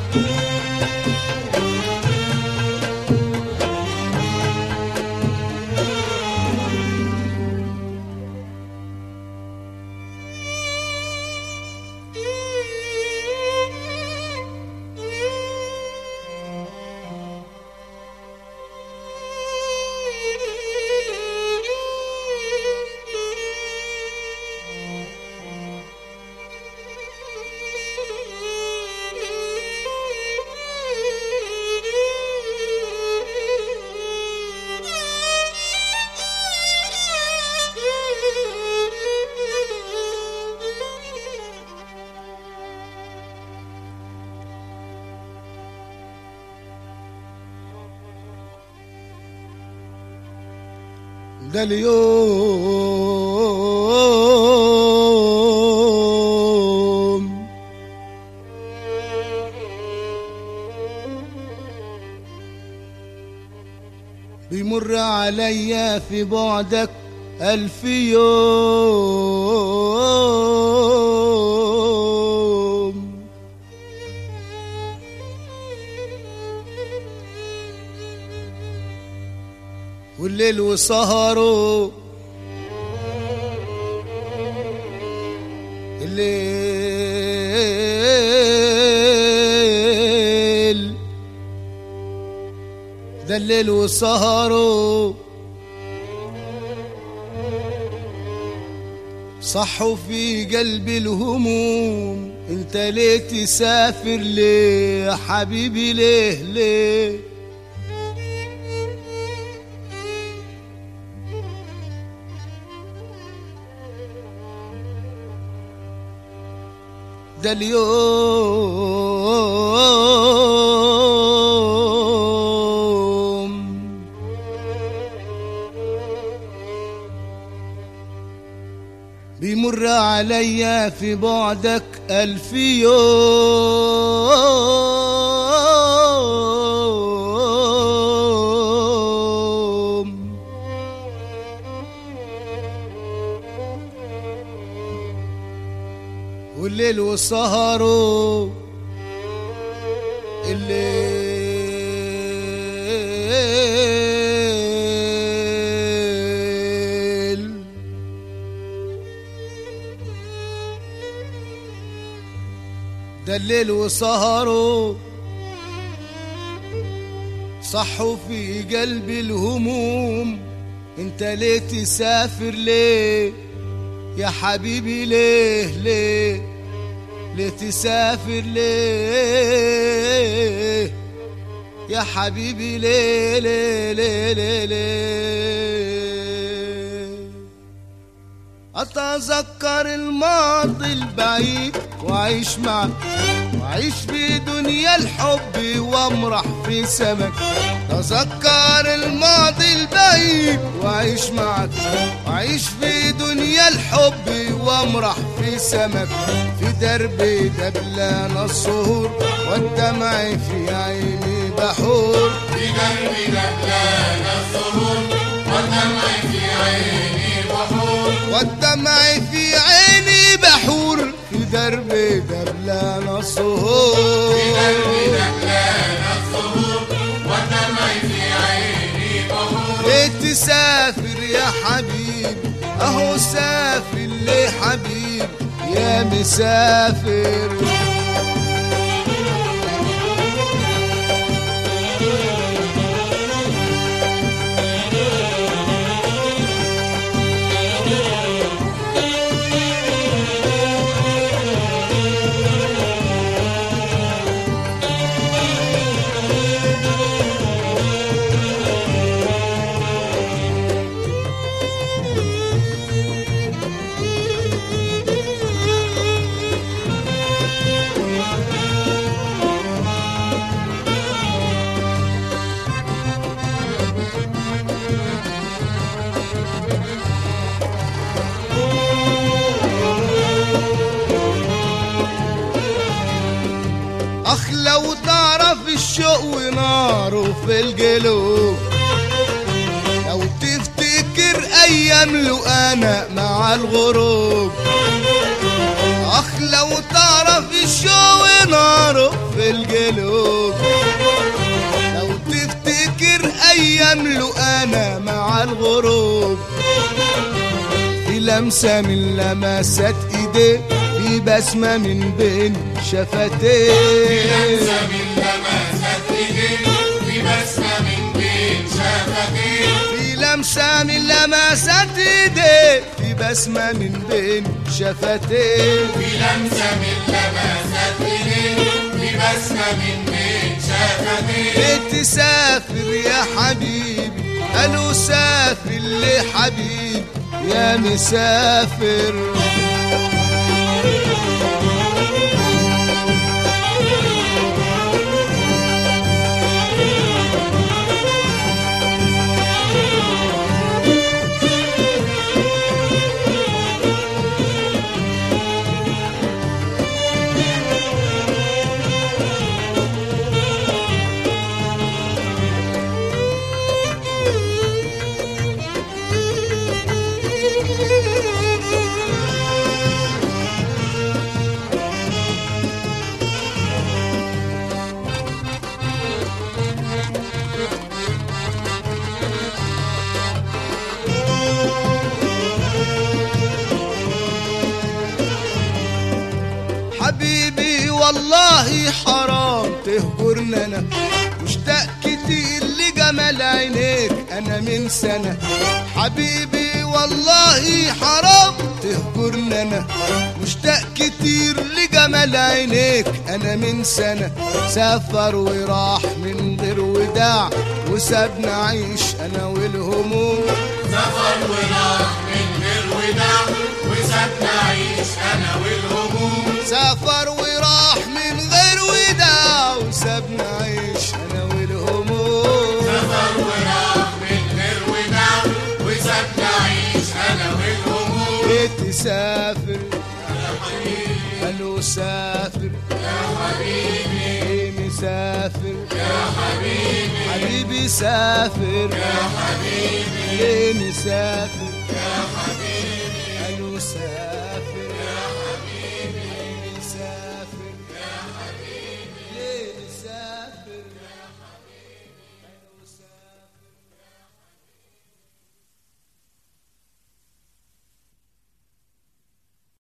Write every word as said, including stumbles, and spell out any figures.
ده اليوم بيمر عليا في بعدك ألف يوم، والليل وسهره الليل ده الليل وسهره صحوا في قلبي الهموم. انت ليه تسافر ليه يا حبيبي ليه ليه؟ ده اليوم بيمر عليا في بعدك ألف يوم، والليل وسهره الليل ده الليل وسهره صحوا في قلبي الهموم. انت ليه تسافر ليه يا حبيبي ليه ليه ليه تسافر ليه يا حبيبي ليه ليه ليه ليه, ليه أتذكر الماضي البعيد وأعيش معك وأعيش في دنيا الحب وأمرح في سمك. تذكر الماضي البعيد وأعيش معك وأعيش في دنيا الحب وأمرح في سمك. في دربي دبلان السهور والدمع في عيني بحور. في دربي دبلان السهور والدمع في عيني بحور. والدمع في عيني بحور. في دربي دبلان السهور. في دربي دبلان السهور والدمع في عيني بحور. ليه تسافر يا حبيبي اهو سافر ليه حبيبي يا مسافر. أخ لو تعرف الشوق وناره في القلوب، لو تفتكر أيام لو أنا مع الغروب. أخ لو تعرف الشوق وناره في القلوب. لو تفتكر ايام له انا مع الغروب، في لمسة من لمسات ايديه، في بسمة من بين شفتيه، في لمسة من لمسات ايديه، في بسمة من بين شفتيه، في لمسة من لمسات ايديه، في بسمة من بين شفتيه، في لمسة من لمسات ايديه، في بسمة من بين شفتيه. تسافر يا حبيبي، قالوا سافر لحبيبي يا مسافر. حبيبي والله حرام تهجرنا، انا مشتاق كتير لجمال عينيك انا من سنة. حبيبي والله حرام تهجرنا، انا مشتاق كتير لجمال عينيك انا من سنة. سافر وراح من غير وداع وسابنا عيش انا والهموم، سافر وراح من غير وداع وسابنا عيش انا والهموم، سافر وراح من غير وداع وسابنا عيش انا والهموم، سافر وراح من غير وداع وسابنا عيش انا والهموم. تسافر يا حبيبي قالوا سافر يا حبيبي، ليه مسافر يا حبيبي حبيبي سافر يا حبيبي، ليه مسافر يا حبيبي قالوا سافر.